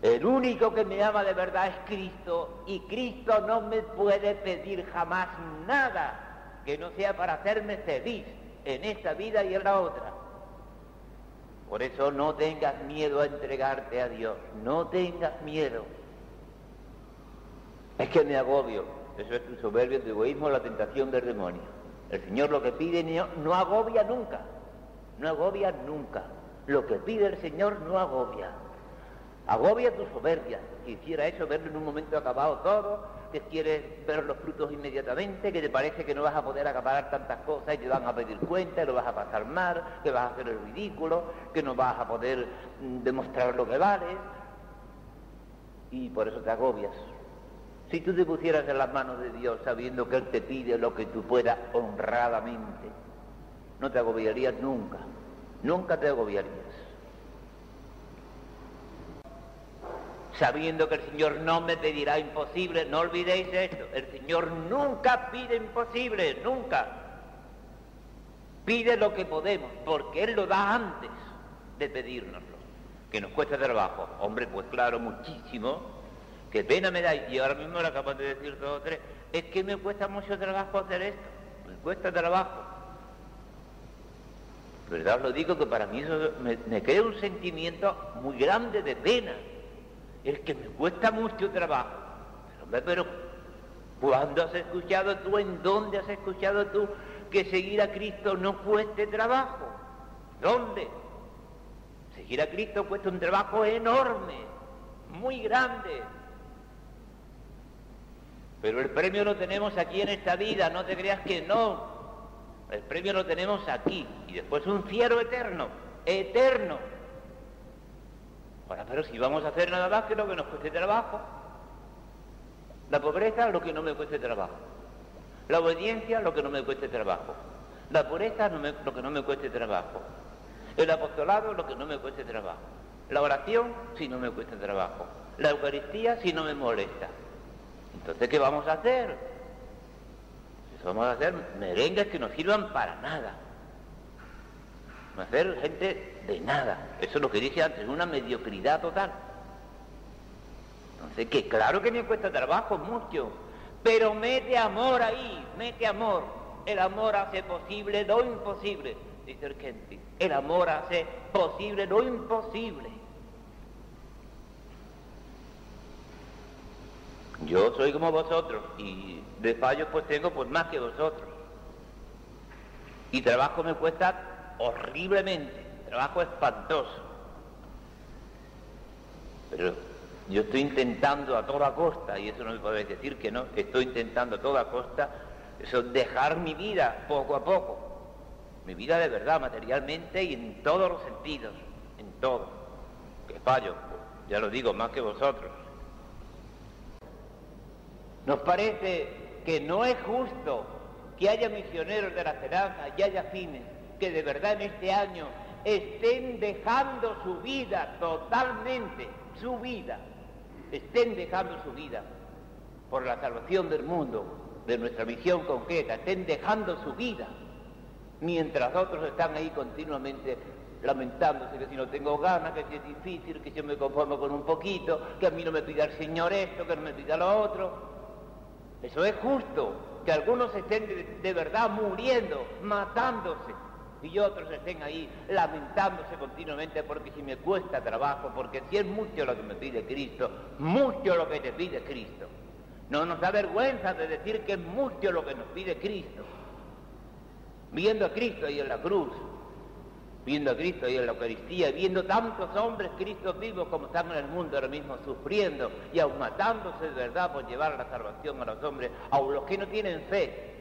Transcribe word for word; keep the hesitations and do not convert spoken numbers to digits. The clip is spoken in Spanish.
El único que me ama de verdad es Cristo, y Cristo no me puede pedir jamás nada que no sea para hacerme feliz en esta vida y en la otra. Por eso no tengas miedo a entregarte a Dios, no tengas miedo. Es que me agobio, eso es tu soberbia, tu egoísmo, la tentación del demonio. El Señor lo que pide no, no agobia nunca, no agobia nunca. Lo que pide el Señor no agobia. Agobia tu soberbia. Quisiera eso, verlo en un momento acabado todo, que quieres ver los frutos inmediatamente, que te parece que no vas a poder acabar tantas cosas y te van a pedir cuenta, y lo vas a pasar mal, que vas a hacer el ridículo, que no vas a poder mm, demostrar lo que vales, y por eso te agobias. Si tú te pusieras en las manos de Dios sabiendo que Él te pide lo que tú puedas honradamente, no te agobiarías nunca, nunca te agobiarías. Sabiendo que el Señor no me pedirá imposible, no olvidéis esto, el Señor nunca pide imposible, nunca. Pide lo que podemos, porque Él lo da antes de pedírnoslo. Que nos cuesta trabajo, hombre, pues claro, muchísimo, qué pena me da, y ahora mismo lo acabo de decir dos o tres, es que me cuesta mucho trabajo hacer esto, me cuesta trabajo. ¿Verdad? Os lo digo que para mí eso me, me crea un sentimiento muy grande de pena. Es que me cuesta mucho trabajo. Pero, pero, ¿cuándo has escuchado tú, en dónde has escuchado tú que seguir a Cristo no cueste trabajo? ¿Dónde? Seguir a Cristo cuesta un trabajo enorme, muy grande. Pero el premio lo tenemos aquí en esta vida, no te creas que no. El premio lo tenemos aquí, y después un cielo eterno, eterno. Ahora, pero si vamos a hacer nada más que lo que nos cueste trabajo. La pobreza, lo que no me cueste trabajo. La obediencia, lo que no me cueste trabajo. La pureza, no me, lo que no me cueste trabajo. El apostolado, lo que no me cueste trabajo. La oración, si no me cueste trabajo. La Eucaristía, si no me molesta. Entonces, ¿qué vamos a hacer? Eso vamos a hacer merengues que no sirvan para nada. Vamos a hacer gente de nada. Eso es lo que dije antes, una mediocridad total. Entonces, que claro que me cuesta trabajo mucho, pero mete amor ahí, mete amor. El amor hace posible lo imposible, dice el Kenty. El amor hace posible lo imposible. Yo soy como vosotros, y de fallos pues tengo pues más que vosotros. Y trabajo me cuesta horriblemente. Trabajo espantoso, pero yo estoy intentando a toda costa, y eso no me podéis decir que no, estoy intentando a toda costa, eso, dejar mi vida poco a poco, mi vida de verdad, materialmente y en todos los sentidos, en todo, que fallo, ya lo digo, más que vosotros. Nos parece que no es justo que haya misioneros de la esperanza y haya fines que de verdad en este año estén dejando su vida totalmente, su vida, estén dejando su vida por la salvación del mundo, de nuestra misión concreta, estén dejando su vida, mientras otros están ahí continuamente lamentándose que si no tengo ganas, que si es difícil, que yo me conformo con un poquito, que a mí no me pida el Señor esto, que no me pida lo otro. Eso es justo, que algunos estén de, de verdad muriendo, matándose, y otros estén ahí lamentándose continuamente porque si me cuesta trabajo, porque si es mucho lo que me pide Cristo, mucho lo que te pide Cristo. No nos da vergüenza de decir que es mucho lo que nos pide Cristo. Viendo a Cristo ahí en la cruz, viendo a Cristo ahí en la Eucaristía, viendo tantos hombres Cristos vivos como están en el mundo ahora mismo sufriendo y aún matándose de verdad por llevar la salvación a los hombres, a los que no tienen fe,